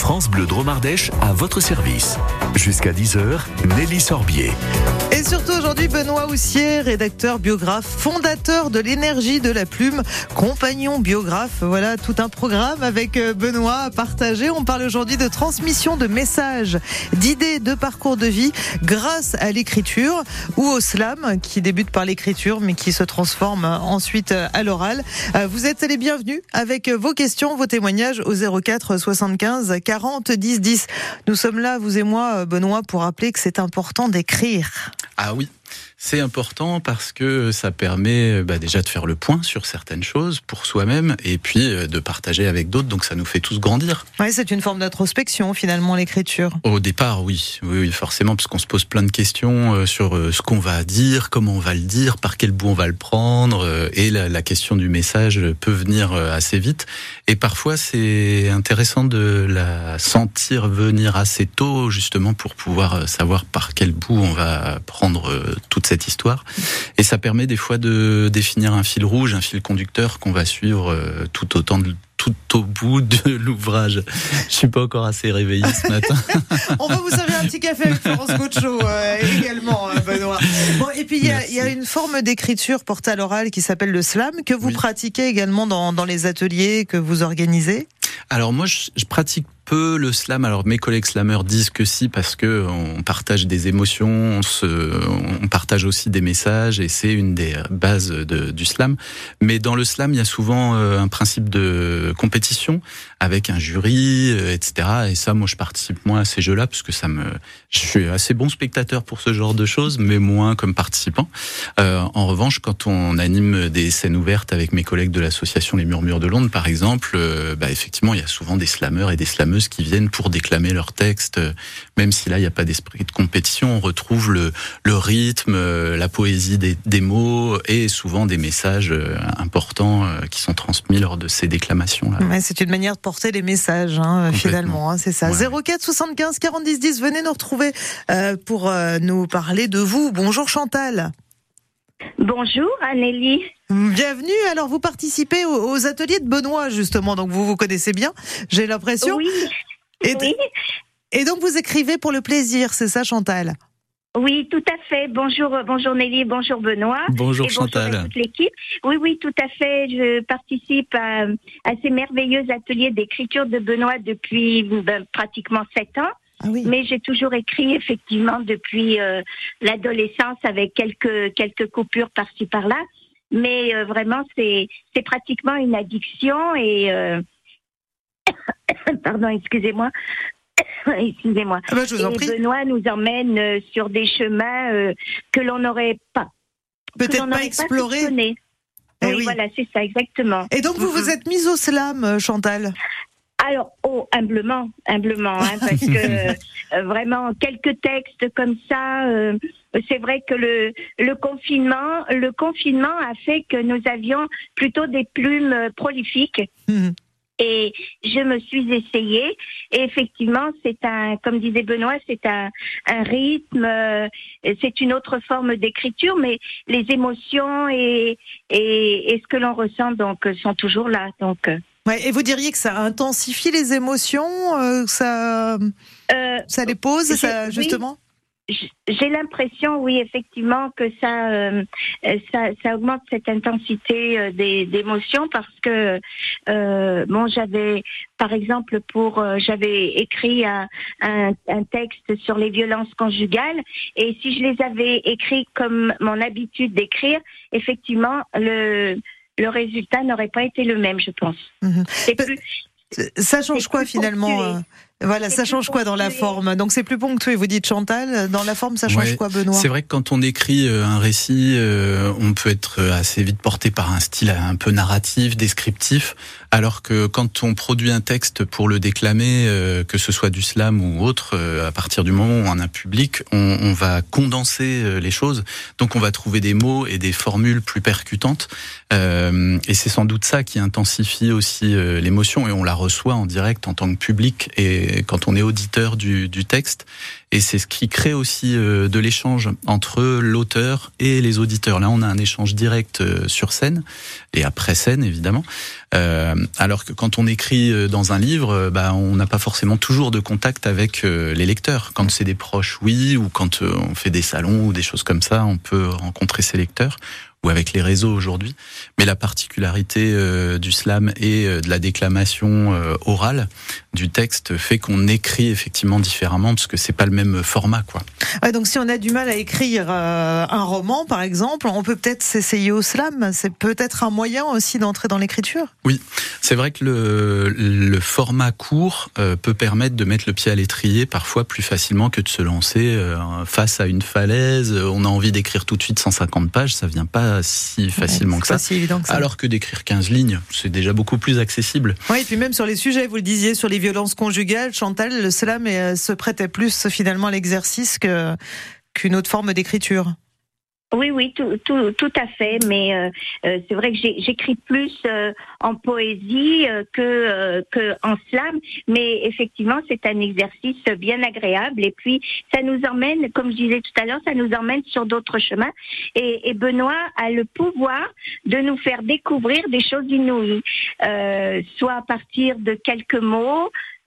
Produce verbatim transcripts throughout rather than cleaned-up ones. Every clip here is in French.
France Bleu Drôme Ardèche à votre service. Jusqu'à dix heures, Nelly Sorbier. Et surtout aujourd'hui, Benoît Houssier, rédacteur, biographe, fondateur de l'Énergie de la Plume, compagnon biographe. Voilà tout un programme avec Benoît à partager. On parle aujourd'hui de transmission de messages, d'idées, de parcours de vie grâce à l'écriture ou au slam qui débute par l'écriture mais qui se transforme ensuite à l'oral. Vous êtes les bienvenus avec vos questions, vos témoignages au zéro quatre soixante-quinze quarante dix dix. Nous sommes là, vous et moi, Benoît, pour rappeler que c'est important d'écrire. Ah oui, c'est important parce que ça permet bah, déjà de faire le point sur certaines choses pour soi-même et puis de partager avec d'autres, donc ça nous fait tous grandir. Oui, c'est une forme d'introspection finalement, l'écriture. Au départ, oui, oui, oui forcément, parce qu'on se pose plein de questions sur ce qu'on va dire, comment on va le dire, par quel bout on va le prendre, et la, la question du message peut venir assez vite. Et parfois, c'est intéressant de la sentir venir assez tôt, justement, pour pouvoir savoir par quel bout on va prendre toute cette histoire. Et ça permet des fois de définir un fil rouge, un fil conducteur qu'on va suivre tout autant de tout au bout de l'ouvrage. Je suis pas encore assez réveillé ce matin. On va vous servir un petit café avec Florence Gaucho euh, également, euh, Benoît. Bon, et puis il y a, y a une forme d'écriture portée à l'oral qui s'appelle le slam, que vous oui. pratiquez également dans, dans les ateliers que vous organisez. Alors moi, je, je pratique peu le slam. Alors mes collègues slameurs disent que si, parce que on partage des émotions, on, se, on partage aussi des messages, et c'est une des bases de, du slam. Mais dans le slam, il y a souvent un principe de compétition avec un jury, et cetera. Et ça, moi, je participe moins à ces jeux-là parce que ça me, je suis assez bon spectateur pour ce genre de choses, mais moins comme participant. Euh, en revanche, quand on anime des scènes ouvertes avec mes collègues de l'association Les Murmures de Londres, par exemple, euh, bah effectivement, il y a souvent des slameurs et des slameuses qui viennent pour déclamer leurs textes, même si là il n'y a pas d'esprit de compétition, on retrouve le, le rythme, la poésie des, des mots et souvent des messages importants qui sont transmis lors de ces déclamations-là. Ouais, c'est une manière de porter les messages, hein, finalement, hein, c'est ça. Ouais. zéro quatre soixante-quinze quarante dix dix, venez nous retrouver euh, pour euh, nous parler de vous. Bonjour Chantal. Bonjour Anélie. Bienvenue. Alors vous participez aux, aux ateliers de Benoît justement, donc vous vous connaissez bien, j'ai l'impression. Oui. Et, oui. et donc vous écrivez pour le plaisir, c'est ça Chantal? Oui, tout à fait. Bonjour, bonjour Nelly, bonjour Benoît. Bonjour et Chantal. Bonjour à toute l'équipe. Oui, oui, tout à fait. Je participe à, à ces merveilleux ateliers d'écriture de Benoît depuis ben, pratiquement sept ans. Ah oui. Mais j'ai toujours écrit effectivement depuis euh, l'adolescence avec quelques quelques coupures par-ci par-là. Mais euh, vraiment, c'est c'est pratiquement une addiction et euh... pardon, excusez-moi. Excusez-moi. Ah bah, je vous en et prie. Benoît nous emmène euh, sur des chemins euh, que l'on n'aurait pas peut-être pas exploré. Oui, eh oui, voilà, c'est ça, exactement. Et donc vous vous êtes mise au slam, Chantal? Alors, oh, humblement, humblement, hein, parce que euh, vraiment quelques textes comme ça. Euh, c'est vrai que le le confinement, le confinement a fait que nous avions plutôt des plumes prolifiques. Mmh. Et je me suis essayée. Et effectivement, c'est un, comme disait Benoît, c'est un un rythme. Euh, c'est une autre forme d'écriture, mais les émotions et et, et ce que l'on ressent donc sont toujours là. Donc. Euh, Ouais, et vous diriez que ça intensifie les émotions, euh, ça, euh, ça les pose, ça, justement? Oui, j'ai l'impression, oui, effectivement, que ça, euh, ça, ça augmente cette intensité euh, des d'émotions parce que, euh, bon, j'avais, par exemple, pour, euh, j'avais écrit un, un, un texte sur les violences conjugales, et si je les avais écrits comme mon habitude d'écrire, effectivement, le le résultat n'aurait pas été le même, je pense. Mmh. C'est plus, ça change quoi finalement euh, Voilà, ça change quoi dans la forme? Donc c'est plus ponctué, vous dites Chantal. Dans la forme, ça change ouais, quoi, Benoît? C'est vrai que quand on écrit un récit, euh, on peut être assez vite porté par un style un peu narratif, descriptif, alors que quand on produit un texte pour le déclamer, euh, que ce soit du slam ou autre, euh, à partir du moment où on a un public, on, on va condenser les choses. Donc on va trouver des mots et des formules plus percutantes. Euh, et c'est sans doute ça qui intensifie aussi euh, l'émotion, et on la reçoit en direct en tant que public et quand on est auditeur du, du texte. Et c'est ce qui crée aussi euh, de l'échange entre l'auteur et les auditeurs. Là, on a un échange direct euh, sur scène et après scène, évidemment. Euh, alors que quand on écrit dans un livre, bah, on n'a pas forcément toujours de contact avec euh, les lecteurs. Quand c'est des proches, oui, ou quand euh, on fait des salons ou des choses comme ça, on peut rencontrer ses lecteurs, ou avec les réseaux aujourd'hui. Mais la particularité euh, du slam et euh, de la déclamation euh, orale du texte fait qu'on écrit effectivement différemment, parce que c'est pas le même format, quoi. Ouais, donc si on a du mal à écrire euh, un roman, par exemple, on peut peut-être s'essayer au slam. C'est peut-être un moyen aussi d'entrer dans l'écriture. Oui, c'est vrai que le, le format court euh, peut permettre de mettre le pied à l'étrier parfois plus facilement que de se lancer euh, face à une falaise. On a envie d'écrire tout de suite cent cinquante pages, ça vient pas si facilement ouais, que, ça. Si évident que ça. Alors que d'écrire quinze lignes, c'est déjà beaucoup plus accessible. Oui, et puis même sur les sujets, vous le disiez, sur les violences conjugales, Chantal, le slam euh, se prêtait plus finalement à l'exercice que, qu'une autre forme d'écriture. Oui, oui, tout, tout, tout à fait. Mais euh, euh, c'est vrai que j'ai, j'écris plus euh, en poésie euh, que euh, que en slam. Mais effectivement, c'est un exercice bien agréable. Et puis, ça nous emmène, comme je disais tout à l'heure, ça nous emmène sur d'autres chemins. Et, et Benoît a le pouvoir de nous faire découvrir des choses inouïes, euh, soit à partir de quelques mots.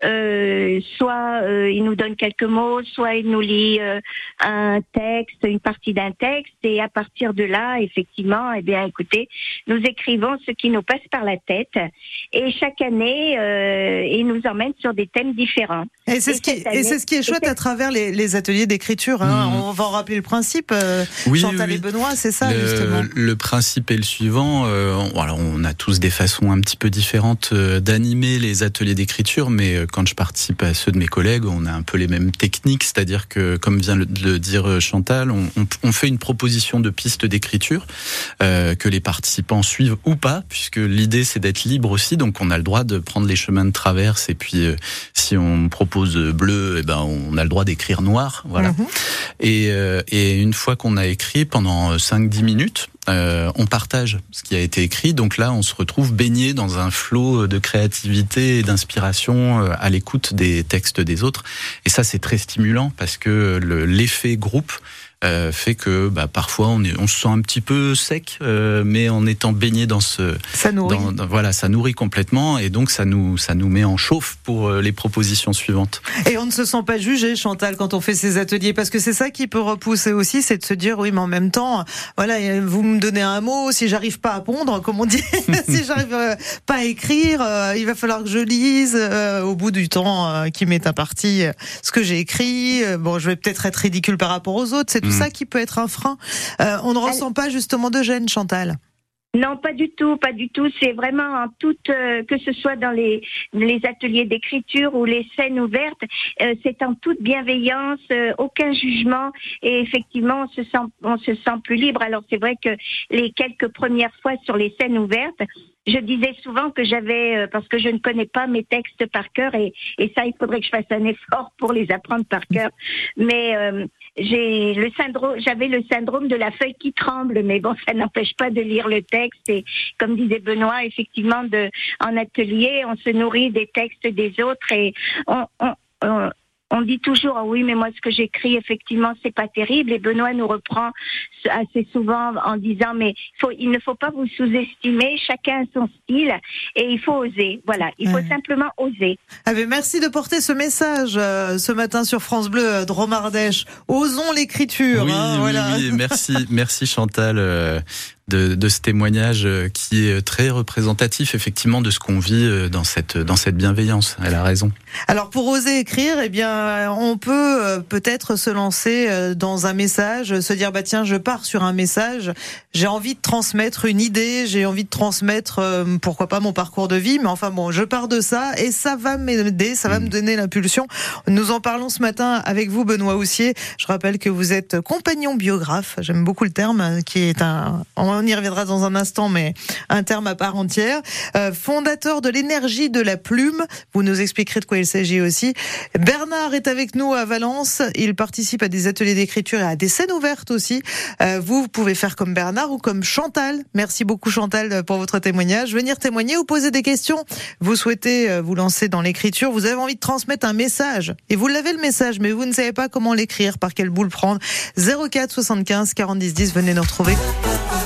Euh, soit euh, il nous donne quelques mots, soit il nous lit euh, un texte, une partie d'un texte, et à partir de là, effectivement, eh bien, écoutez, nous écrivons ce qui nous passe par la tête, et chaque année, euh, il nous emmène sur des thèmes différents. Et c'est, et ce, qui, année, et c'est ce qui est chouette à travers les, les ateliers d'écriture. Hein. Mmh. On va en rappeler le principe. Euh, oui, Chantal oui, et Benoît, c'est ça, le, justement. Le principe est le suivant. Euh, on, alors, on a tous des façons un petit peu différentes euh, d'animer les ateliers d'écriture, mais euh, quand je participe à ceux de mes collègues, on a un peu les mêmes techniques, c'est-à-dire que, comme vient de le dire Chantal, on, on, on fait une proposition de piste d'écriture euh, que les participants suivent ou pas, puisque l'idée c'est d'être libre aussi, donc on a le droit de prendre les chemins de traverse, et puis euh, si on propose bleu, eh ben on a le droit d'écrire noir, voilà. Mmh. Et, euh, et une fois qu'on a écrit pendant cinq dix minutes, Euh, on partage ce qui a été écrit, donc là on se retrouve baigné dans un flot de créativité et d'inspiration à l'écoute des textes des autres, et ça c'est très stimulant parce que le, l'effet groupe euh, fait que bah, parfois on, est, on se sent un petit peu sec, euh, mais en étant baigné dans ce... Ça nourrit. Dans, dans, voilà, ça nourrit complètement, et donc ça nous, ça nous met en chauffe pour les propositions suivantes. Et on ne se sent pas jugé, Chantal, quand on fait ces ateliers, parce que c'est ça qui peut repousser aussi, c'est de se dire, oui, mais en même temps, voilà, vous me donnez un mot, si j'arrive pas à pondre, comme on dit, si j'arrive pas à écrire, euh, il va falloir que je lise euh, au bout du temps euh, qui m'est imparti euh, ce que j'ai écrit. Euh, bon, je vais peut-être être ridicule par rapport aux autres, c'est tout mmh. ça qui peut être un frein. Euh, on ne ressent pas justement de gêne, Chantal? Non, pas du tout, pas du tout. C'est vraiment en toute, euh, que ce soit dans les, les ateliers d'écriture ou les scènes ouvertes, euh, c'est en toute bienveillance, euh, aucun jugement, et effectivement, on se sent, on se sent plus libre. Alors c'est vrai que les quelques premières fois sur les scènes ouvertes, je disais souvent que j'avais, euh, parce que je ne connais pas mes textes par cœur, et, et ça, il faudrait que je fasse un effort pour les apprendre par cœur. Mais euh, j'ai le syndrome, j'avais le syndrome de la feuille qui tremble, mais bon, ça n'empêche pas de lire le texte. Et comme disait Benoît, effectivement, de, en atelier, on se nourrit des textes des autres, et on, on, on On dit toujours, oh oui, mais moi, ce que j'écris, effectivement, c'est pas terrible. Et Benoît nous reprend assez souvent en disant, mais faut, il ne faut pas vous sous-estimer. Chacun a son style, et il faut oser. Voilà, il faut ouais. simplement oser. Ah ben merci de porter ce message euh, ce matin sur France Bleu Drôme-Ardèche. Osons l'écriture. Oui, hein, oui, voilà. oui. Merci, merci Chantal. Euh... De, de ce témoignage qui est très représentatif effectivement de ce qu'on vit dans cette, dans cette bienveillance. Elle a raison. Alors pour oser écrire, eh bien, on peut peut-être se lancer dans un message, se dire bah tiens, je pars sur un message, j'ai envie de transmettre une idée, j'ai envie de transmettre pourquoi pas mon parcours de vie, mais enfin bon, je pars de ça et ça va m'aider, ça va mmh. me donner l'impulsion. Nous en parlons ce matin avec vous, Benoît Houssier. Je rappelle que vous êtes compagnon biographe, j'aime beaucoup le terme, qui est un... On y reviendra dans un instant, mais un terme à part entière. Euh, fondateur de l'énergie de la plume. Vous nous expliquerez de quoi il s'agit aussi. Bernard est avec nous à Valence. Il participe à des ateliers d'écriture et à des scènes ouvertes aussi. Euh, vous, vous pouvez faire comme Bernard ou comme Chantal. Merci beaucoup Chantal pour votre témoignage. Venir témoigner ou poser des questions. Vous souhaitez vous lancer dans l'écriture. Vous avez envie de transmettre un message. Et vous l'avez le message, mais vous ne savez pas comment l'écrire, par quelle boule prendre. zéro quatre soixante-quinze quarante dix dix. Venez nous retrouver. À votre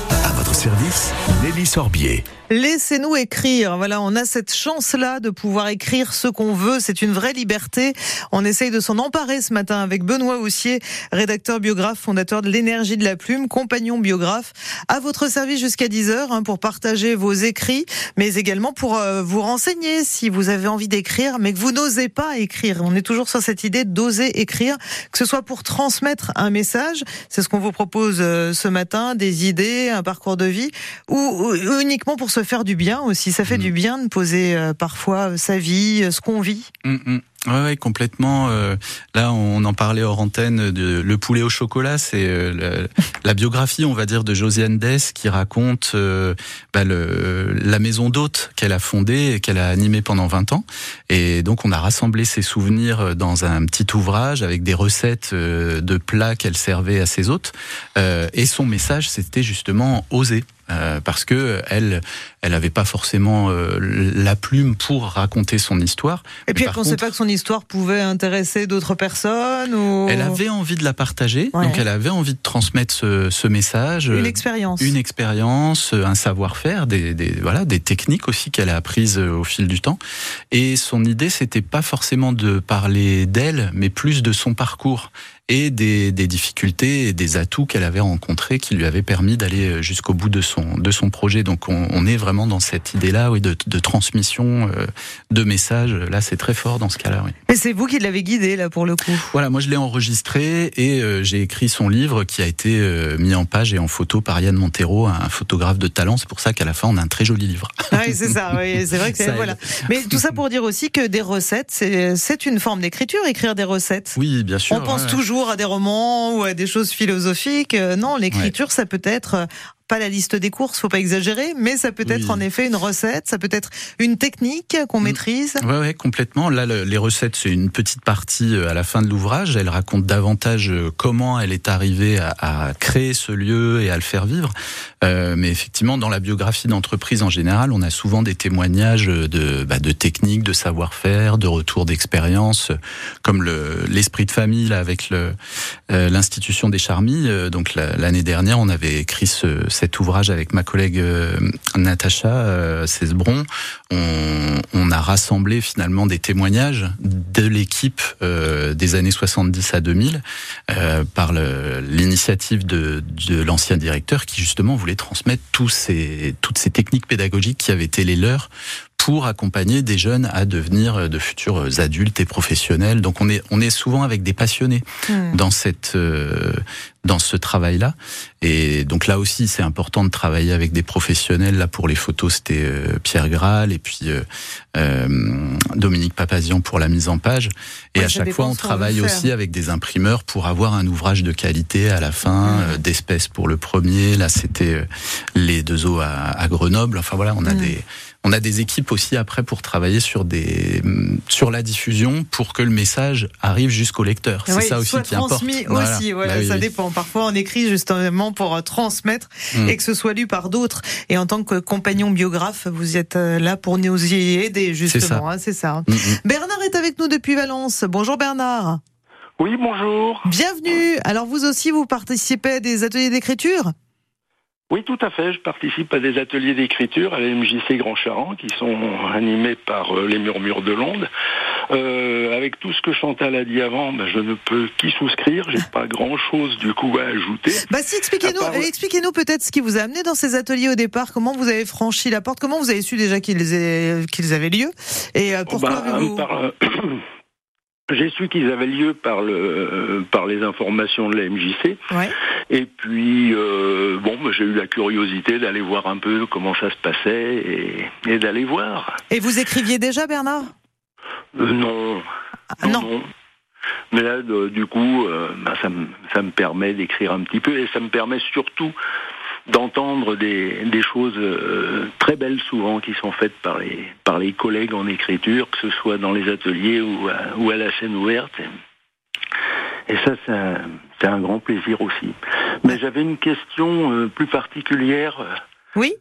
votre service, Nelly Sorbier. Laissez-nous écrire. Voilà, on a cette chance-là de pouvoir écrire ce qu'on veut. C'est une vraie liberté. On essaye de s'en emparer ce matin avec Benoît Houssier, rédacteur biographe, fondateur de l'Énergie de la Plume, compagnon biographe, à votre service jusqu'à dix heures hein, pour partager vos écrits, mais également pour euh, vous renseigner si vous avez envie d'écrire, mais que vous n'osez pas écrire. On est toujours sur cette idée d'oser écrire, que ce soit pour transmettre un message, c'est ce qu'on vous propose euh, ce matin, des idées, un parcours de vie, ou, ou uniquement pour se faire du bien aussi. Ça fait mmh. du bien de poser euh, parfois sa vie, ce qu'on vit. Mmh, mmh. Ouais, ouais, complètement. Euh, là, on en parlait hors antenne de Le poulet au chocolat. C'est euh, la, la biographie, on va dire, de Josiane Dess qui raconte euh, bah, le, la maison d'hôtes qu'elle a fondée et qu'elle a animée pendant vingt ans. Et donc, on a rassemblé ses souvenirs dans un petit ouvrage avec des recettes euh, de plats qu'elle servait à ses hôtes. Euh, et son message, c'était justement oser. Euh, parce que elle, elle avait pas forcément euh, la plume pour raconter son histoire. Et puis elle pensait pas que son histoire pouvait intéresser d'autres personnes ou... Elle avait envie de la partager, ouais. donc elle avait envie de transmettre ce, ce message. Une expérience. Une expérience, un savoir-faire, des, des, voilà, des techniques aussi qu'elle a apprises au fil du temps. Et son idée, c'était pas forcément de parler d'elle, mais plus de son parcours. Et des, des difficultés et des atouts qu'elle avait rencontrés qui lui avaient permis d'aller jusqu'au bout de son, de son projet. Donc on, on est vraiment dans cette idée-là oui, de, de transmission euh, de messages. Là, c'est très fort dans ce cas-là. Oui. Mais c'est vous qui l'avez guidé, là, pour le coup. Voilà, moi je l'ai enregistré et euh, j'ai écrit son livre qui a été euh, mis en page et en photo par Yann Montero, un photographe de talent. C'est pour ça qu'à la fin, on a un très joli livre. Ah oui, c'est ça. Oui, c'est vrai que c'est... Voilà. Mais tout ça pour dire aussi que des recettes, c'est, c'est une forme d'écriture, écrire des recettes. Oui, bien sûr. On pense ouais, toujours à des romans ou à des choses philosophiques. Non, l'écriture, ouais. ça peut être pas la liste des courses, faut pas exagérer, mais ça peut être oui. en effet une recette, ça peut être une technique qu'on maîtrise. Ouais, ouais, complètement. Là, le, les recettes, c'est une petite partie à la fin de l'ouvrage. Elle raconte davantage comment elle est arrivée à, à créer ce lieu et à le faire vivre. Euh, mais effectivement, dans la biographie d'entreprise en général, on a souvent des témoignages de, bah, de techniques, de savoir-faire, de retours d'expérience, comme le, l'esprit de famille là avec le, euh, l'institution des Charmilles. Donc la, l'année dernière, on avait écrit ce cet ouvrage avec ma collègue euh, Natacha euh, Cesbron. On, on a rassemblé finalement des témoignages de l'équipe euh, des années soixante-dix à deux mille euh, par le, l'initiative de, de l'ancien directeur qui justement voulait transmettre tous ces, toutes ces techniques pédagogiques qui avaient été les leurs pour accompagner des jeunes à devenir de futurs adultes et professionnels. Donc on est on est souvent avec des passionnés mmh. dans cette euh, dans ce travail-là. Et donc là aussi, c'est important de travailler avec des professionnels. Là pour les photos, c'était euh, Pierre Graal et puis euh, euh, Dominique Papazian pour la mise en page. Et ouais, à chaque fois, on travaille aussi avec des imprimeurs pour avoir un ouvrage de qualité à la fin, mmh. euh, d'espèces pour le premier. Là, c'était euh, les deux eaux à, à Grenoble. Enfin voilà, on a mmh. des On a des équipes aussi après pour travailler sur des sur la diffusion pour que le message arrive jusqu'au lecteur. C'est oui, ça aussi qui importe. Transmis aussi, voilà, voilà bah oui, ça oui. dépend. Parfois on écrit justement pour transmettre mmh. et que ce soit lu par d'autres. Et en tant que compagnon biographe, vous êtes là pour nous y aider justement. C'est ça. Hein, c'est ça. Mmh. Bernard est avec nous depuis Valence. Bonjour Bernard. Oui, bonjour. Bienvenue. Alors vous aussi, vous participez à des ateliers d'écriture ? Oui, tout à fait. Je participe à des ateliers d'écriture à la M J C Grand Charent qui sont animés par euh, les Murmures de l'Onde. Euh, avec tout ce que Chantal a dit avant, ben, je ne peux qu'y souscrire. J'ai pas grand-chose du coup à ajouter. Bah si, expliquez-nous, part... expliquez-nous peut-être ce qui vous a amené dans ces ateliers au départ. Comment vous avez franchi la porte ? Comment vous avez su déjà qu'ils, aient, qu'ils avaient lieu ? Et euh, pourquoi oh, ben, avez-vous... par, euh, J'ai su qu'ils avaient lieu par le euh, par les informations de la M J C. Ouais. Et puis euh, bon, bah, j'ai eu la curiosité d'aller voir un peu comment ça se passait et, et d'aller voir. Et vous écriviez déjà, Bernard ? euh, Non. Ah, non. non. Mais là, de, du coup, euh, bah, ça me ça me permet d'écrire un petit peu et ça me permet surtout d'entendre des, des choses euh, très belles souvent qui sont faites par les, par les collègues en écriture, que ce soit dans les ateliers ou à, ou à la scène ouverte. Et ça, c'est un, c'est un grand plaisir aussi. Mais j'avais une question euh, plus particulière. Oui.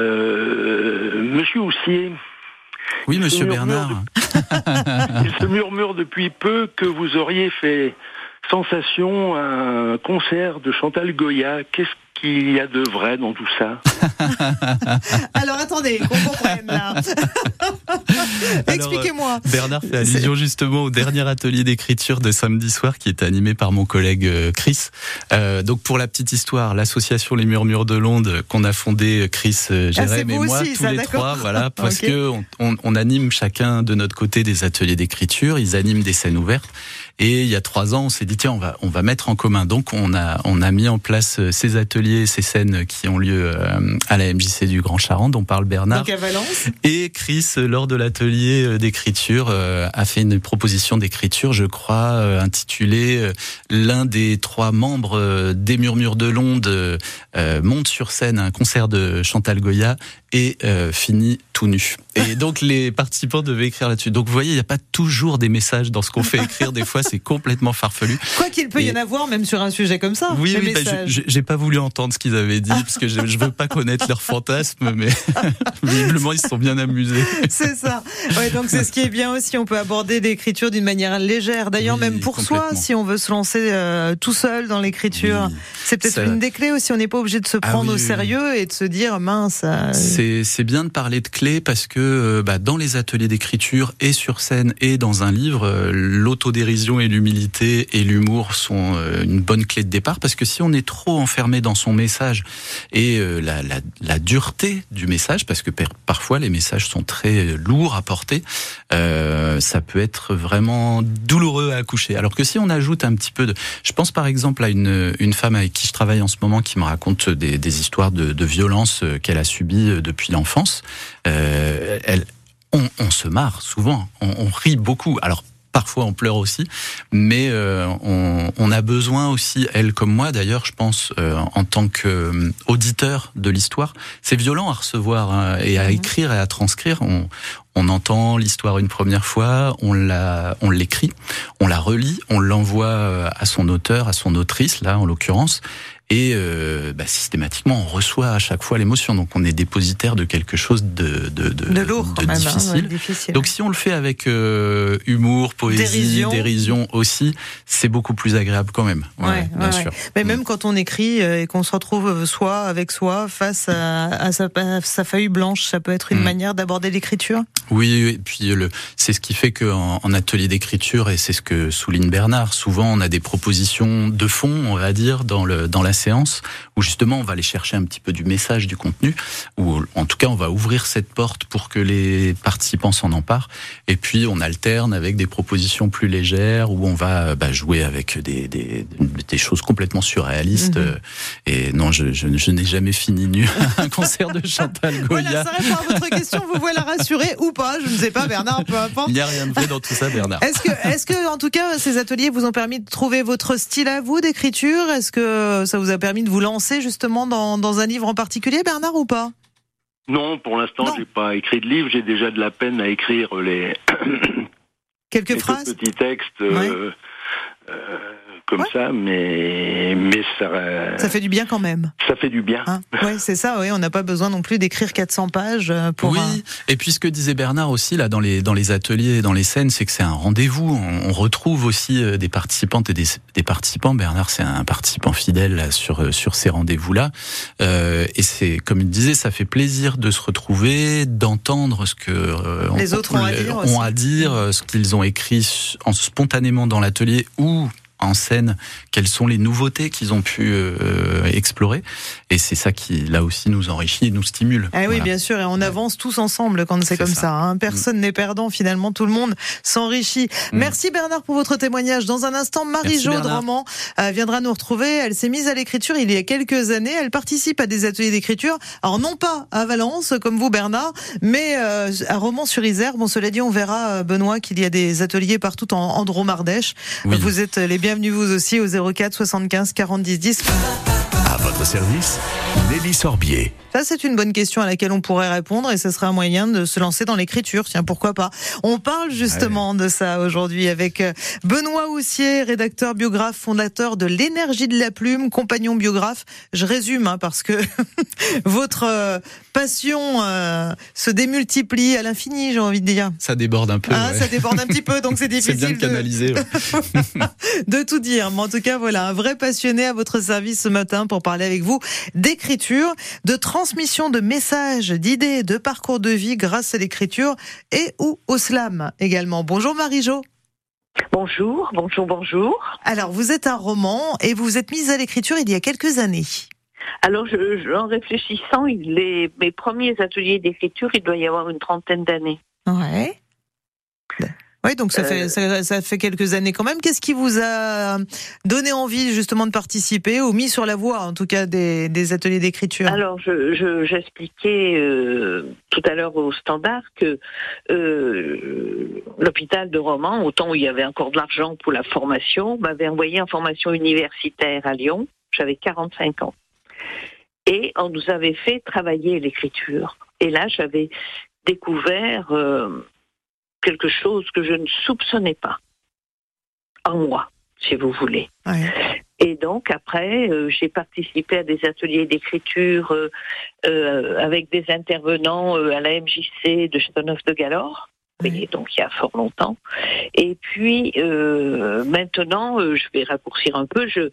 Euh, Monsieur Houssier. Oui, Monsieur Bernard. De... il se murmure depuis peu que vous auriez fait sensation, un concert de Chantal Goya. Qu'est-ce qu'il y a de vrai dans tout ça? Alors attendez, qu'on comprenne là. Expliquez-moi. Alors, Bernard fait allusion justement au dernier atelier d'écriture de samedi soir qui est animé par mon collègue Chris. Euh, donc pour la petite histoire, l'association Les Murmures de Londres qu'on a fondée Chris, Jérém ah, et moi, aussi, tous ça, les d'accord. trois, voilà, parce okay. que on, on, on anime chacun de notre côté des ateliers d'écriture, ils animent des scènes ouvertes. Et il y a trois ans, on s'est dit tiens, on va on va mettre en commun. Donc on a on a mis en place ces ateliers, ces scènes qui ont lieu à la M J C du Grand Charente, dont parle Bernard. Donc à Valence. Et Chris, lors de l'atelier d'écriture, a fait une proposition d'écriture, je crois, intitulée l'un des trois membres des Murmures de Londres monte sur scène à un concert de Chantal Goya et euh, finit tout nu. Et donc les participants devaient écrire là-dessus. Donc vous voyez, il n'y a pas toujours des messages dans ce qu'on fait écrire. Des fois, c'est complètement farfelu. Quoi qu'il peut et... y en avoir, même sur un sujet comme ça. Oui, oui. Bah, je, j'ai pas voulu entendre ce qu'ils avaient dit parce que je, je veux pas connaître leurs fantasmes, mais visiblement ils se sont bien amusés. C'est ça. Ouais, donc c'est ce qui est bien aussi. On peut aborder l'écriture d'une manière légère. D'ailleurs, oui, même pour soi, si on veut se lancer euh, tout seul dans l'écriture, oui, c'est peut-être ça... une des clés aussi. On n'est pas obligé de se prendre ah, oui, au sérieux et de se dire mince. Euh... C'est, c'est bien de parler de clés parce que bah, dans les ateliers d'écriture et sur scène et dans un livre, euh, l'autodérision et l'humilité et l'humour sont euh, une bonne clé de départ parce que si on est trop enfermé dans son message et euh, la, la, la dureté du message, parce que per- parfois les messages sont très lourds à porter, euh, ça peut être vraiment douloureux à accoucher. Alors que si on ajoute un petit peu de... Je pense par exemple à une, une femme avec qui je travaille en ce moment qui me raconte des, des histoires de, de violence qu'elle a subies depuis l'enfance. Euh, elle, on, on se marre souvent, on, on rit beaucoup. Alors parfois on pleure aussi, mais euh, on, on a besoin aussi, elle comme moi d'ailleurs, je pense, euh, en tant qu'auditeur de l'histoire, c'est violent à recevoir hein, et à écrire et à transcrire. On, on entend l'histoire une première fois, on la, on l'écrit, on la relit, on l'envoie à son auteur, à son autrice là en l'occurrence. Et euh, bah, systématiquement, on reçoit à chaque fois l'émotion. Donc, on est dépositaire de quelque chose de de, de, de lourd, de quand difficile. Même, hein, ouais, difficile. Donc, si on le fait avec euh, humour, poésie, dérision. dérision aussi, c'est beaucoup plus agréable quand même. Ouais, ouais, bien ouais, sûr. Ouais. Mais mmh. même quand on écrit et qu'on se retrouve soi avec soi face à, à, sa, à sa feuille blanche, ça peut être une mmh. manière d'aborder l'écriture. Oui, et puis le, c'est ce qui fait qu'en en atelier d'écriture, et c'est ce que souligne Bernard, souvent on a des propositions de fond, on va dire, dans le dans la séance, où justement on va aller chercher un petit peu du message, du contenu, ou en tout cas on va ouvrir cette porte pour que les participants s'en emparent, et puis on alterne avec des propositions plus légères, où on va bah, jouer avec des, des, des choses complètement surréalistes, mmh. et non, je, je, je n'ai jamais fini nu à un concert de Chantal Goya. Voilà, ça répond à votre question, vous pouvez la rassurer ou pas, je ne sais pas Bernard, peu importe. Il n'y a rien de vrai dans tout ça Bernard. Est-ce que, est-ce que en tout cas ces ateliers vous ont permis de trouver votre style à vous d'écriture? Est-ce que ça vous a permis de vous lancer justement dans, dans un livre en particulier Bernard ou pas? Non, pour l'instant non. J'ai pas écrit de livre, j'ai déjà de la peine à écrire les... Quelques les phrases petits textes ouais. euh, euh, comme ouais. ça, mais, mais ça... Ça fait du bien quand même. Ça fait du bien. Hein oui, c'est ça, oui. On n'a pas besoin non plus d'écrire quatre cents pages pour... Oui, un... et puis ce que disait Bernard aussi, là, dans les, dans les ateliers, dans les scènes, c'est que c'est un rendez-vous. On, on retrouve aussi des participantes et des, des participants. Bernard, c'est un participant fidèle là, sur, sur ces rendez-vous-là. Euh, et c'est, comme il disait, ça fait plaisir de se retrouver, d'entendre ce que... Euh, les on, autres ont à dire ont aussi. à dire, ce qu'ils ont écrit en, spontanément dans l'atelier ou... en scène, quelles sont les nouveautés qu'ils ont pu euh, explorer, et c'est ça qui là aussi nous enrichit et nous stimule. Ah oui, voilà. Bien sûr, et on ouais. avance tous ensemble quand c'est, c'est comme ça. ça hein. Personne mmh. n'est perdant finalement, tout le monde s'enrichit. Mmh. Merci Bernard pour votre témoignage. Dans un instant, Marie-Jo Dramand euh, viendra nous retrouver. Elle s'est mise à l'écriture il y a quelques années. Elle participe à des ateliers d'écriture. Alors non pas à Valence comme vous Bernard, mais euh, à Romans-sur-Isère. Bon, cela dit, on verra Benoît qu'il y a des ateliers partout en, en Drôme-Ardèche. Oui. Vous êtes les bienvenus vous aussi au zéro quatre soixante-quinze quarante dix dix. À votre votre service, Nelly Sorbier. Ça, c'est une bonne question à laquelle on pourrait répondre et ce serait un moyen de se lancer dans l'écriture. Tiens, pourquoi pas. On parle justement de ça aujourd'hui avec Benoît Houssier, rédacteur biographe, fondateur de l'Énergie de la Plume, compagnon biographe. Je résume hein, parce que votre euh, passion euh, se démultiplie à l'infini, j'ai envie de dire. Ça déborde un peu. Ah, ouais. Ça déborde un petit peu, donc c'est difficile. C'est bien de canaliser. De... Ouais. de tout dire. Mais en tout cas, voilà, un vrai passionné à votre service ce matin pour parler avec vous d'écriture, de transmission de messages, d'idées, de parcours de vie grâce à l'écriture et ou au slam également. Bonjour Marie-Jo. Bonjour, bonjour, bonjour. Alors, vous êtes un roman et vous vous êtes mise à l'écriture il y a quelques années. Alors, je, je, en réfléchissant, les, mes premiers ateliers d'écriture, il doit y avoir une trentaine d'années. Ouais. Oui, donc ça, euh, fait, ça, ça fait quelques années quand même. Qu'est-ce qui vous a donné envie justement de participer ou mis sur la voie, en tout cas, des, des ateliers d'écriture? Alors, je, je, j'expliquais euh, tout à l'heure au Standard que euh, l'hôpital de Romans, au temps où il y avait encore de l'argent pour la formation, m'avait envoyé en formation universitaire à Lyon. J'avais quarante-cinq ans. Et on nous avait fait travailler l'écriture. Et là, j'avais découvert... Euh, quelque chose que je ne soupçonnais pas en moi, si vous voulez. Ouais. Et donc, après, euh, j'ai participé à des ateliers d'écriture euh, euh, avec des intervenants euh, à la M J C de Châteauneuf-de-Galore, ouais. Donc il y a fort longtemps. Et puis, euh, maintenant, euh, je vais raccourcir un peu, je,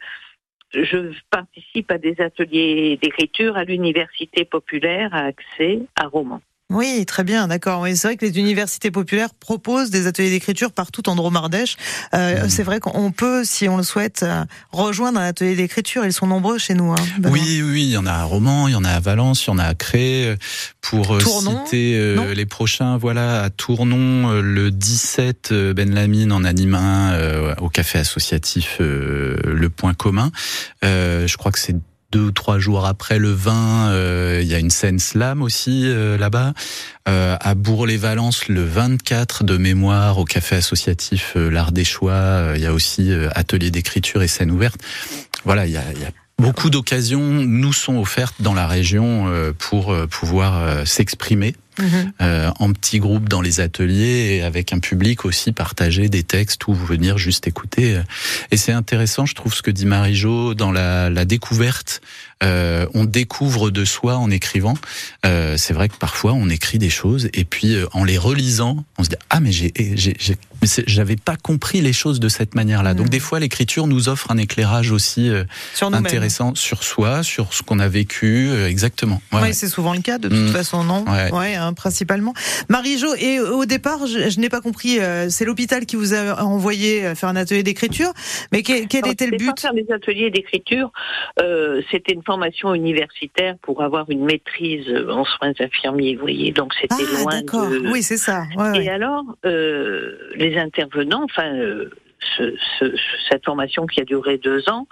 je participe à des ateliers d'écriture à l'Université populaire à Accès, à Romans. Oui, très bien, d'accord. Oui, c'est vrai que les universités populaires proposent des ateliers d'écriture partout en Dromardèche. Euh, mmh. C'est vrai qu'on peut, si on le souhaite, rejoindre un atelier d'écriture. Ils sont nombreux chez nous. Hein, oui, oui, il y en a à Romans, il y en a à Valence, il y en a à Cré. Pour Tournon, citer euh, les prochains, voilà, à Tournon, euh, le dix-sept, euh, Ben Lamine en anime un euh, au café associatif euh, Le Point Commun. Euh, je crois que c'est deux ou trois jours après le vingt, euh, il y a une scène slam aussi euh, là-bas. Euh, à Bourg-les-Valences, le vingt-quatre de mémoire au café associatif euh, L'Art des Choix, euh, il y a aussi euh, atelier d'écriture et scène ouverte. Voilà, il y a, il y a beaucoup d'occasions nous sont offertes dans la région euh, pour euh, pouvoir euh, s'exprimer. Mmh. Euh, en petits groupes dans les ateliers et avec un public aussi partager des textes ou venir juste écouter. Et c'est intéressant, je trouve, ce que dit Marie-Jo dans la, la découverte. Euh, on découvre de soi en écrivant. Euh, c'est vrai que parfois on écrit des choses et puis euh, en les relisant, on se dit ah mais j'ai, j'ai, j'ai j'avais pas compris les choses de cette manière-là. Mmh. Donc des fois l'écriture nous offre un éclairage aussi euh, sur intéressant sur soi, sur ce qu'on a vécu, euh, exactement. Ouais, ouais, c'est souvent le cas de toute mmh. façon, non? Ouais. Ouais, hein, principalement. Marie-Jo, et au départ, je, je n'ai pas compris. Euh, c'est l'hôpital qui vous a envoyé faire un atelier d'écriture, mais quel, quel non, était le but? Pas faire des ateliers d'écriture. Euh, c'était une formation universitaire pour avoir une maîtrise en soins infirmiers, vous voyez, donc c'était ah, loin d'accord. de... Oui, c'est ça. Ouais, et ouais. alors, euh, les intervenants, enfin, euh, ce, ce, cette formation qui a duré deux ans,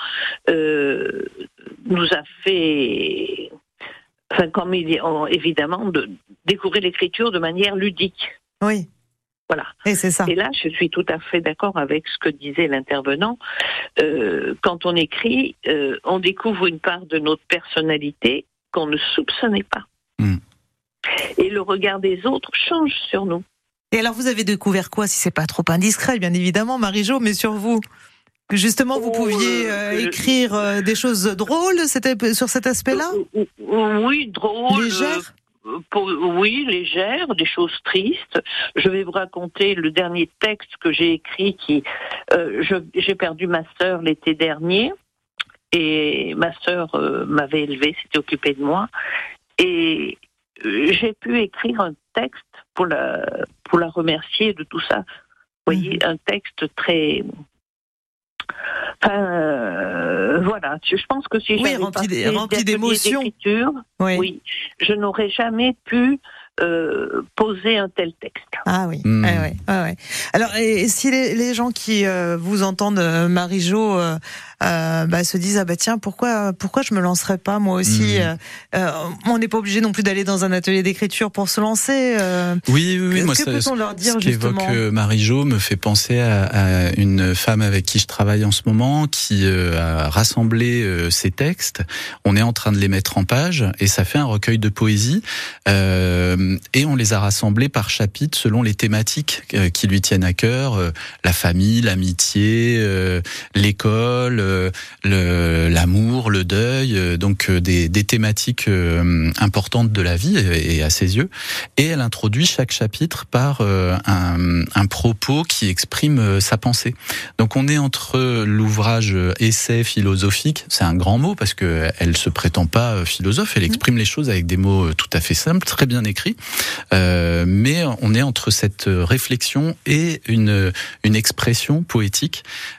euh, nous a fait, enfin, comme il, évidemment, de découvrir l'écriture de manière ludique. Oui. Voilà. Et c'est ça. Et là, je suis tout à fait d'accord avec ce que disait l'intervenant. Euh, quand on écrit, euh, on découvre une part de notre personnalité qu'on ne soupçonnait pas. Mm. Et le regard des autres change sur nous. Et alors, vous avez découvert quoi, si c'est pas trop indiscret, bien évidemment, Marie-Jo, mais sur vous? Que justement, vous pouviez euh, euh, écrire euh, des choses drôles, c'était sur cet aspect-là? euh, Oui, drôles. Légères? Pour, oui, légère, des choses tristes. Je vais vous raconter le dernier texte que j'ai écrit. Qui, euh, je, j'ai perdu ma sœur l'été dernier et ma sœur euh, m'avait élevée, s'était occupée de moi. Et euh, j'ai pu écrire un texte pour la pour la remercier de tout ça. Vous voyez, mmh. un texte très Enfin, euh, voilà, je pense que si oui, j'avais rempli, passé des, rempli d'émotions, oui. oui, je n'aurais jamais pu euh, poser un tel texte. Ah oui, mmh. ah ouais, ah ouais. Alors, et si les, les gens qui euh, vous entendent, euh, Marie-Jo, euh, euh, bah, se disent ah bah tiens pourquoi pourquoi je me lancerais pas moi aussi. Mmh. Euh, on n'est pas obligé non plus d'aller dans un atelier d'écriture pour se lancer. Euh, oui, oui, oui. Que, moi, que ça, peut-on leur dire ce justement ? qu'évoque Marie-Jo me fait penser à, à une femme avec qui je travaille en ce moment, qui euh, a rassemblé euh, ses textes. On est en train de les mettre en page et ça fait un recueil de poésie. Euh, et on les a rassemblés par chapitre selon les thématiques euh, qui lui tiennent à cœur, euh, la famille, l'amitié, euh, l'école, euh, le, l'amour, le deuil, euh, donc euh, des, des thématiques euh, importantes de la vie et, et à ses yeux. Et elle introduit chaque chapitre par euh, un, un propos qui exprime euh, sa pensée. Donc on est entre l'ouvrage essai philosophique, c'est un grand mot parce que elle se prétend pas philosophe, elle exprime les choses avec des mots tout à fait simples, très bien écrits, euh, mais on est entre cette réflexion et une une expression poétique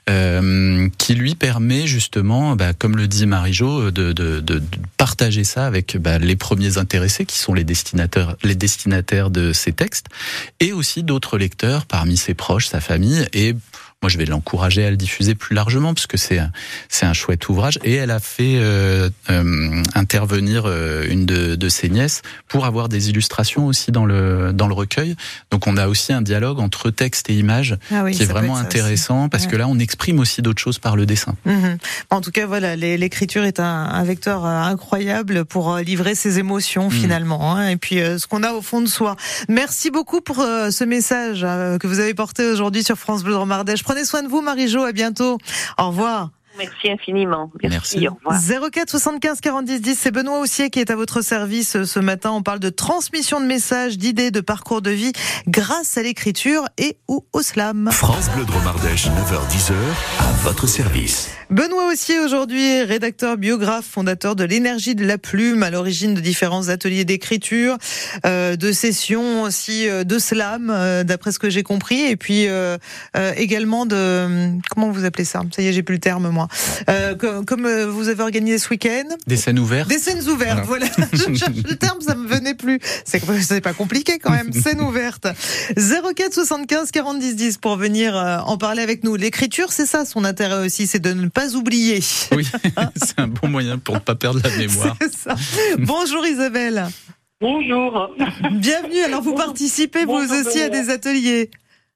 euh, qui lui permet justement, bah, comme le dit Marie-Jo, de, de, de, de partager ça avec bah, les premiers intéressés qui sont les destinataires, les destinataires de ces textes, et aussi d'autres lecteurs parmi ses proches, sa famille, et moi, je vais l'encourager à le diffuser plus largement parce que c'est un, c'est un chouette ouvrage. Et elle a fait euh, euh, intervenir euh, une de, de ses nièces pour avoir des illustrations aussi dans le dans le recueil. Donc, on a aussi un dialogue entre texte et image ah oui, qui est vraiment intéressant parce ouais. que là, on exprime aussi d'autres choses par le dessin. Mmh. En tout cas, voilà, l'écriture est un, un vecteur incroyable pour livrer ses émotions mmh. finalement, hein, et puis euh, ce qu'on a au fond de soi. Merci beaucoup pour euh, ce message euh, que vous avez porté aujourd'hui sur France Bleu Dromardèche. Prenez soin de vous, Marie-Jo. À bientôt. Au revoir. Merci infiniment. Merci. Merci. Au revoir. zéro quatre soixante-quinze quarante-dix dix. C'est Benoît Houssier qui est à votre service ce matin. On parle de transmission de messages, d'idées, de parcours de vie grâce à l'écriture et ou au slam. France Bleu Dromardèche, neuf heures dix à votre service. Benoît Houssier aujourd'hui, rédacteur biographe, fondateur de l'Énergie de la Plume, à l'origine de différents ateliers d'écriture, euh, de sessions aussi, euh, de slam, euh, d'après ce que j'ai compris, et puis euh, euh, également de... Comment vous appelez ça ? Ça y est, j'ai plus le terme, moi. Euh, comme, comme vous avez organisé ce week-end. Des scènes ouvertes. Des scènes ouvertes, voilà. voilà. Je cherche le terme, ça me venait plus. C'est, c'est pas compliqué quand même, scènes ouvertes. zéro quatre soixante-quinze quarante-dix dix pour venir euh, en parler avec nous. L'écriture, c'est ça son intérêt aussi, c'est de ne pas oublier. Oui, c'est un bon moyen pour ne pas perdre la mémoire. C'est ça. Bonjour Isabelle. Bonjour. Bienvenue, alors vous Bonjour. participez vous Bonjour, aussi à des ateliers.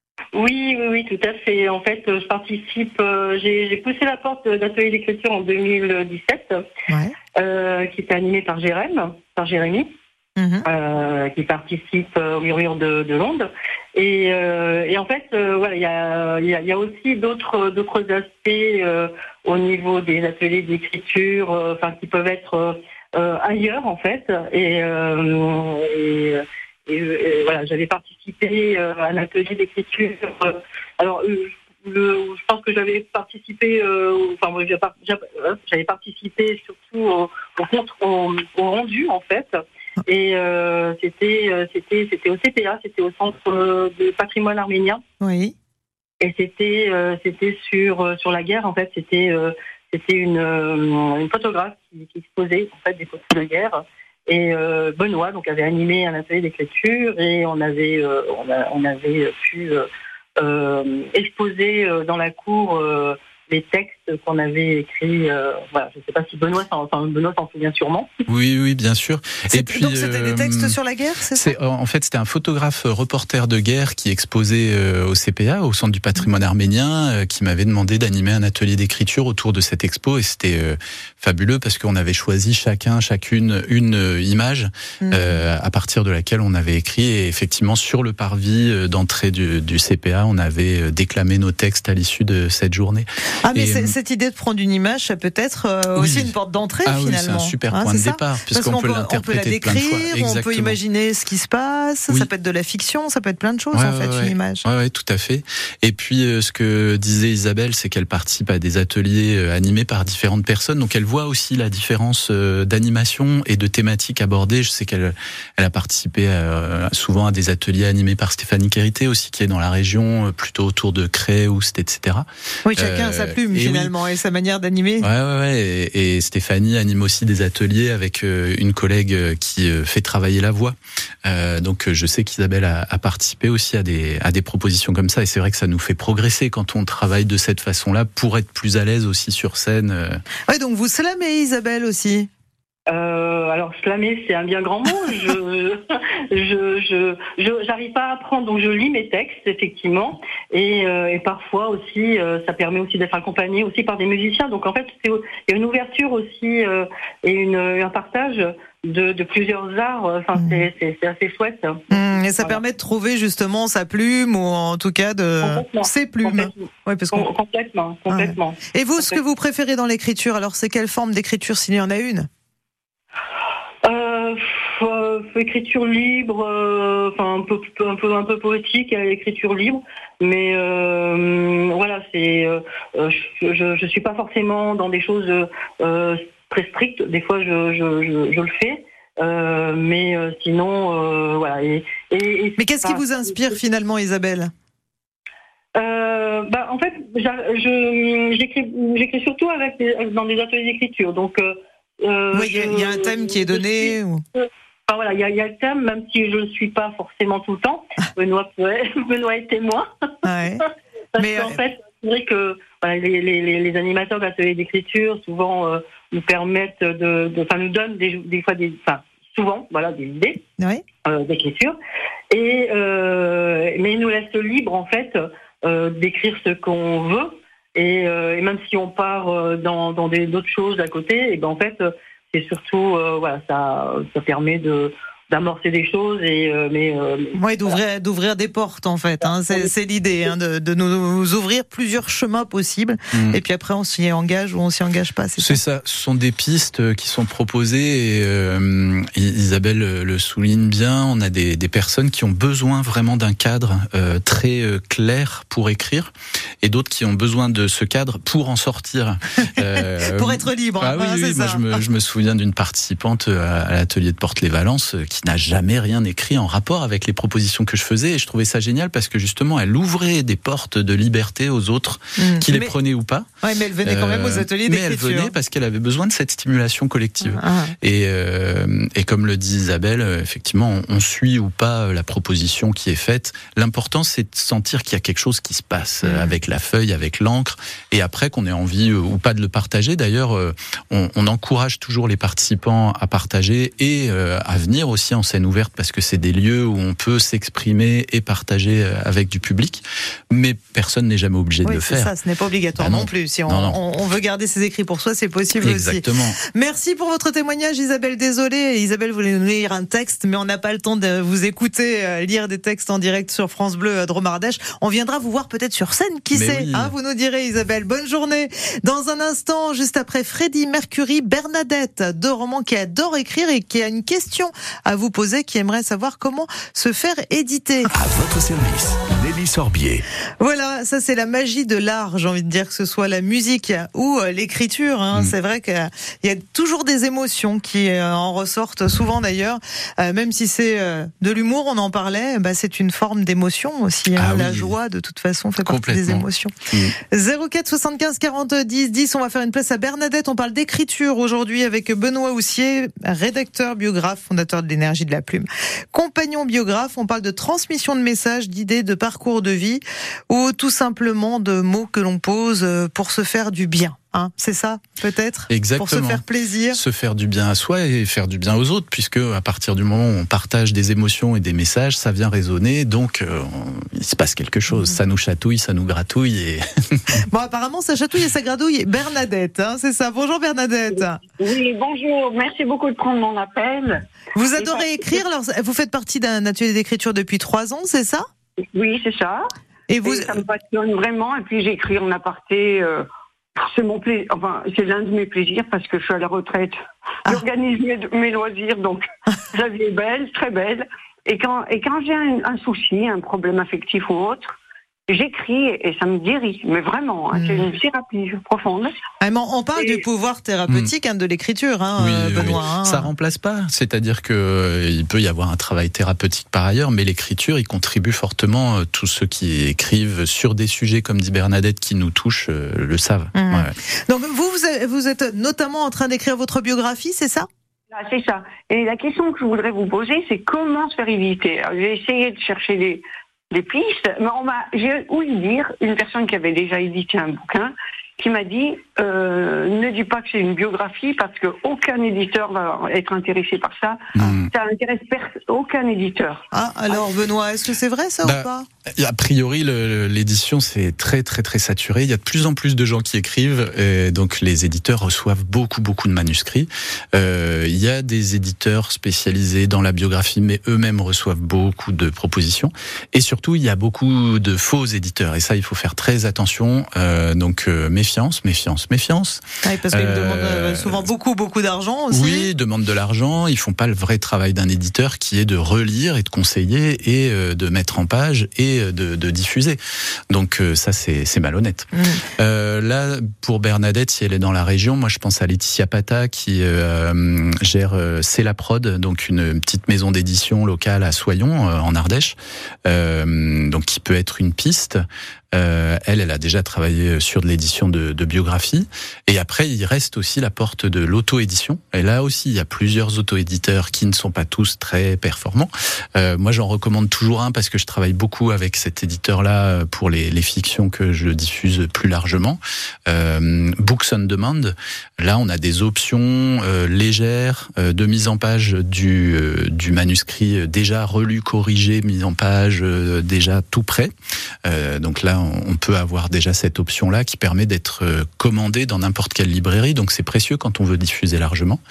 Oui, oui, oui, tout à fait. En fait, je participe, euh, j'ai, j'ai poussé la porte d'atelier d'écriture en deux mille dix-sept, ouais. euh, qui était animé par Jérém, par Jérémy, mm-hmm. euh, qui participe au Murmure de, de Londres. Et, euh, et en fait, euh, voilà, il y a, y, a, y a aussi d'autres, d'autres aspects euh, au niveau des ateliers d'écriture, euh, enfin, qui peuvent être euh, ailleurs, en fait. Et, euh, et Et, et voilà, j'avais participé euh, à un atelier d'écriture. Euh, alors, euh, le, je pense que j'avais participé, euh, enfin, j'avais participé surtout au, au, au, au rendu en fait. Et euh, c'était, c'était, c'était au C P A, c'était au Centre de Patrimoine Arménien. Oui. Et c'était, euh, c'était sur sur la guerre en fait. C'était, euh, c'était une, une photographe qui, qui exposait en fait des photos de guerre. Et euh, Benoît donc avait animé un atelier d'écriture et on avait euh, on, a, on avait pu euh, euh, exposer euh, dans la cour euh, les textes qu'on avait écrits. Euh, voilà, je ne sais pas si Benoît s'en, enfin, Benoît s'en souvient sûrement. Oui, oui, bien sûr. C'est, et puis, donc c'était euh, des textes sur la guerre, c'est, c'est ça ? En fait, c'était un photographe reporter de guerre qui exposait euh, au C P A, au Centre du Patrimoine Arménien, euh, qui m'avait demandé d'animer un atelier d'écriture autour de cette expo, et c'était euh, fabuleux parce qu'on avait choisi chacun, chacune une euh, image mmh. euh, à partir de laquelle on avait écrit, et effectivement sur le parvis euh, d'entrée du, du C P A, on avait euh, déclamé nos textes à l'issue de cette journée. Ah mais et, c'est, cette idée de prendre une image, ça peut être euh, oui. aussi une porte d'entrée ah, finalement. Oui, c'est un super hein, point de ça départ, puisqu'on peut, peut l'interpréter on peut la décrire, plein de fois. On peut imaginer ce qui se passe, oui. ça peut être de la fiction, ça peut être plein de choses ouais, en fait, ouais, une image. Oui, ouais, tout à fait. Et puis euh, ce que disait Isabelle, c'est qu'elle participe à des ateliers euh, animés par différentes personnes, donc elle voit aussi la différence euh, d'animation et de thématiques abordées. Je sais qu'elle elle a participé à, souvent à des ateliers animés par Stéphanie Quérité aussi, qui est dans la région, euh, plutôt autour de Cré, Oust, et cetera. Oui, chacun euh, a sa plume et finalement. finalement et sa manière d'animer. Ouais, ouais, ouais. Et, et Stéphanie anime aussi des ateliers avec une collègue qui fait travailler la voix. Euh, donc je sais qu'Isabelle a, a participé aussi à des, à des propositions comme ça et c'est vrai que ça nous fait progresser quand on travaille de cette façon-là pour être plus à l'aise aussi sur scène. Ouais, donc vous slamez Isabelle aussi. Euh, alors slammer c'est un bien grand mot. Je, je, je, je, j'arrive pas à apprendre, donc je lis mes textes effectivement, et, euh, et parfois aussi euh, ça permet aussi d'être accompagné aussi par des musiciens. Donc en fait c'est, il y a une ouverture aussi euh, et une, un partage de, de plusieurs arts. Enfin mmh. c'est, c'est, c'est assez chouette. Mmh, et ça voilà. permet de trouver justement sa plume ou en tout cas de ses plumes. Complètement. Ouais, parce qu'on... complètement, complètement. Ouais. Et vous, complètement. Ce que vous préférez dans l'écriture, alors c'est quelle forme d'écriture s'il y en a une? Euh, euh, écriture libre, euh, enfin un peu, un peu, un peu poétique, écriture libre, mais euh, voilà, c'est, euh, je, je, je suis pas forcément dans des choses euh, très strictes. Des fois, je, je, je, je le fais, euh, mais euh, sinon, euh, voilà. Et, et, et mais qu'est-ce pas, qui vous inspire finalement, Isabelle? Euh, bah, en fait, je, j'écris, j'écris surtout avec des, dans des ateliers d'écriture, donc. Euh, Euh, oui, il y, y a un thème qui est donné. Suis, ou... enfin, voilà, il y, y a le thème, même si je ne le suis pas forcément tout le temps. Benoît, Benoît est témoin. Ouais. Parce Mais qu'en euh... fait, c'est vrai que voilà, les, les, les animateurs d'ateliers d'écriture souvent euh, nous permettent de, de, enfin, nous donnent des, des fois des, enfin, souvent, voilà, des idées oui. euh, d'écriture. Et euh, mais ils nous laissent libre en fait euh, d'écrire ce qu'on veut. Et, euh, et même si on part euh, dans, dans des, d'autres choses à côté, et ben en fait, euh, c'est surtout, euh, voilà, ça, ça permet de d'amorcer des choses et euh, mais euh, ouais, d'ouvrir voilà. d'ouvrir des portes en fait. Hein, c'est, c'est l'idée, hein, de, de nous ouvrir plusieurs chemins possibles. Mmh. Et puis après, on s'y engage ou on s'y engage pas. C'est, c'est ça. ça. Ce sont des pistes qui sont proposées. Et, euh, Isabelle le souligne bien. On a des, des personnes qui ont besoin vraiment d'un cadre euh, très euh, clair pour écrire, et d'autres qui ont besoin de ce cadre pour en sortir. Euh, pour être libre. Ah oui, hein, oui. C'est moi, ça. je me, je me souviens d'une participante à, à l'atelier de Porte-les-Valences qui n'a jamais rien écrit en rapport avec les propositions que je faisais, et je trouvais ça génial parce que justement elle ouvrait des portes de liberté aux autres mmh. qui mais, les prenaient ou pas. Ouais, mais elle venait quand même aux ateliers d'écriture. Mais elle venait parce qu'elle avait besoin de cette stimulation collective. Ah. Et, euh, et comme le dit Isabelle, effectivement, on, on suit ou pas la proposition qui est faite. L'important, c'est de sentir qu'il y a quelque chose qui se passe mmh. avec la feuille, avec l'encre, et après qu'on ait envie ou pas de le partager. D'ailleurs, on, on encourage toujours les participants à partager et à venir aussi en scène ouverte parce que c'est des lieux où on peut s'exprimer et partager avec du public, mais personne n'est jamais obligé oui, de le c'est faire. Ça, ce n'est pas obligatoire ah non. non plus. Si on, non, non. on veut garder ses écrits pour soi, c'est possible Exactement. aussi. Merci pour votre témoignage, Isabelle. Désolée, Isabelle voulait nous lire un texte, mais on n'a pas le temps de vous écouter euh, lire des textes en direct sur France Bleu Drôme-Ardèche. On viendra vous voir peut-être sur scène, qui mais sait oui. hein, vous nous direz, Isabelle. Bonne journée. Dans un instant, juste après Freddie Mercury, Bernadette, deux romans qui adore écrire et qui a une question à vous poser, qui aimerait savoir comment se faire éditer. À votre service, Nelly Sorbier. Voilà, ça c'est la magie de l'art, j'ai envie de dire, que ce soit la musique ou l'écriture. Hein. Mmh. C'est vrai qu'il y a toujours des émotions qui en ressortent, souvent d'ailleurs. Euh, même si c'est de l'humour, on en parlait, bah, c'est une forme d'émotion aussi. Hein. Ah, la oui. joie, de toute façon, fait partie des émotions. Mmh. zéro quatre soixante-quinze quarante dix dix, on va faire une place à Bernadette. On parle d'écriture aujourd'hui avec Benoît Houssier, rédacteur, biographe, fondateur de l'Énergie de la Plume. Compagnon biographe, on parle de transmission de messages, d'idées, de parcours de vie ou tout simplement de mots que l'on pose pour se faire du bien. Hein, c'est ça, peut-être. Exactement. Pour se faire plaisir. Se faire du bien à soi et faire du bien aux autres, puisque à partir du moment où on partage des émotions et des messages, ça vient résonner, donc euh, on, il se passe quelque chose. Mmh. Ça nous chatouille, ça nous gratouille. Et... bon, apparemment, ça chatouille et ça gratouille. Bernadette, hein, c'est ça. Bonjour Bernadette. Oui, bonjour. Merci beaucoup de prendre mon appel. Vous adorez écrire. Alors, vous faites partie d'un atelier d'écriture depuis trois ans, c'est ça? Oui, c'est ça. Et vous, et ça me passionne vraiment. Et puis j'écris en aparté. Euh... C'est mon plaisir, enfin, c'est l'un de mes plaisirs parce que je suis à la retraite. Ah. J'organise mes, mes loisirs, donc la vie est belle, très belle. Et quand, et quand j'ai un, un souci, un problème affectif ou autre, j'écris et ça me guérit, mais vraiment, hein, mmh. c'est une thérapie profonde. Ah, on parle et... du pouvoir thérapeutique mmh. hein, de l'écriture, hein, oui, Benoît. Oui. Hein. Ça remplace pas, c'est-à-dire que euh, il peut y avoir un travail thérapeutique par ailleurs, mais l'écriture, il contribue fortement. Euh, tous ceux qui écrivent sur des sujets, comme dit Bernadette, qui nous touchent, euh, le savent. Mmh. Ouais. Donc vous, vous êtes notamment en train d'écrire votre biographie, c'est ça ? Ah, c'est ça. Et la question que je voudrais vous poser, c'est comment se faire éviter. Alors, j'ai essayé de chercher des, des pistes, mais on m'a, j'ai ouï dire, une personne qui avait déjà édité un bouquin, qui m'a dit euh, ne dis pas que c'est une biographie parce que aucun éditeur va être intéressé par ça. Mmh. Ça intéresse pers- aucun éditeur. Ah alors Benoît, est-ce que c'est vrai ça bah, ou pas ? A priori, le, l'édition c'est très très très saturé. Il y a de plus en plus de gens qui écrivent, et donc les éditeurs reçoivent beaucoup beaucoup de manuscrits. Euh, il y a des éditeurs spécialisés dans la biographie, mais eux-mêmes reçoivent beaucoup de propositions. Et surtout, il y a beaucoup de faux éditeurs, et ça, il faut faire très attention. Euh, donc euh, méfiance, méfiance, méfiance. Oui, parce qu'ils euh, demandent souvent beaucoup beaucoup d'argent aussi. Oui, ils demandent de l'argent. Ils font pas le vrai travail d'un éditeur, qui est de relire et de conseiller et euh, de mettre en page et De, de diffuser. Donc euh, ça c'est, c'est malhonnête. Mmh. Euh, là pour Bernadette, si elle est dans la région, moi je pense à Laetitia Pata qui euh, gère euh, C'est la Prod, donc une petite maison d'édition locale à Soyons euh, en Ardèche, euh, donc qui peut être une piste. Euh, elle, elle a déjà travaillé sur de l'édition de, de biographie. Et après, il reste aussi la porte de l'auto-édition. Et là aussi, il y a plusieurs auto-éditeurs qui ne sont pas tous très performants. Euh, moi, j'en recommande toujours un parce que je travaille beaucoup avec cet éditeur-là pour les, les fictions que je diffuse plus largement. Euh, Books on Demand. Là, on a des options euh, légères euh, de mise en page du, euh, du manuscrit déjà relu, corrigé, mis en page, euh, déjà tout prêt. Euh, donc là, on peut avoir déjà cette option-là qui permet d'être commandé dans n'importe quelle librairie. Donc c'est précieux quand on veut diffuser largement.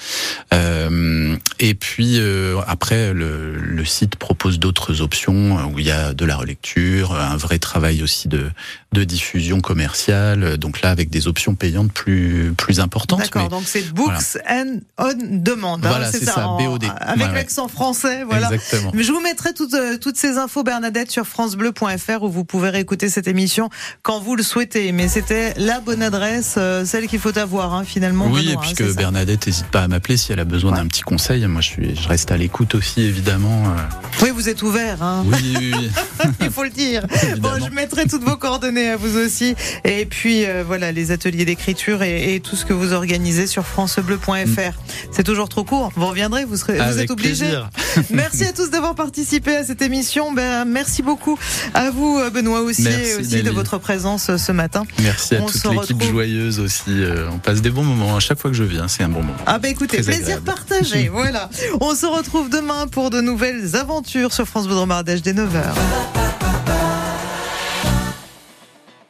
Euh, et puis euh, après, le, le site propose d'autres options où il y a de la relecture, un vrai travail aussi de, de diffusion commerciale. Donc là, avec des options payantes plus plus importantes. D'accord. Mais, donc c'est Books voilà. and on Demand. Voilà, hein, c'est, c'est ça. ça En, B O D. Avec ouais, l'accent français. Voilà. Exactement. Mais je vous mettrai toutes toutes ces infos, Bernadette, sur francebleu point fr où vous pouvez réécouter cette émission quand vous le souhaitez, mais c'était la bonne adresse, euh, celle qu'il faut avoir hein, finalement. Oui, Benoît, et puis hein, que Bernadette n'hésite pas à m'appeler si elle a besoin ouais. d'un petit conseil. Moi, je suis, je reste à l'écoute aussi, évidemment. Oui, vous êtes ouvert. Hein. Oui, oui, oui. Il faut le dire. Bon, je mettrai toutes vos coordonnées à vous aussi, et puis euh, voilà les ateliers d'écriture et, et tout ce que vous organisez sur francebleu point fr. Mm. C'est toujours trop court. Vous reviendrez, vous serez, vous êtes obligés. Merci à tous d'avoir participé à cette émission. Ben, merci beaucoup à vous, Benoît aussi, merci, aussi de votre présence ce matin. Merci à on toute l'équipe retrouve... joyeuse aussi. On passe des bons moments à chaque fois que je viens. C'est un bon moment. Ah bah écoutez, très plaisir agréable. Partagé. Voilà. On se retrouve demain pour de nouvelles aventures sur France Bleu Ardèche dès neuf heures.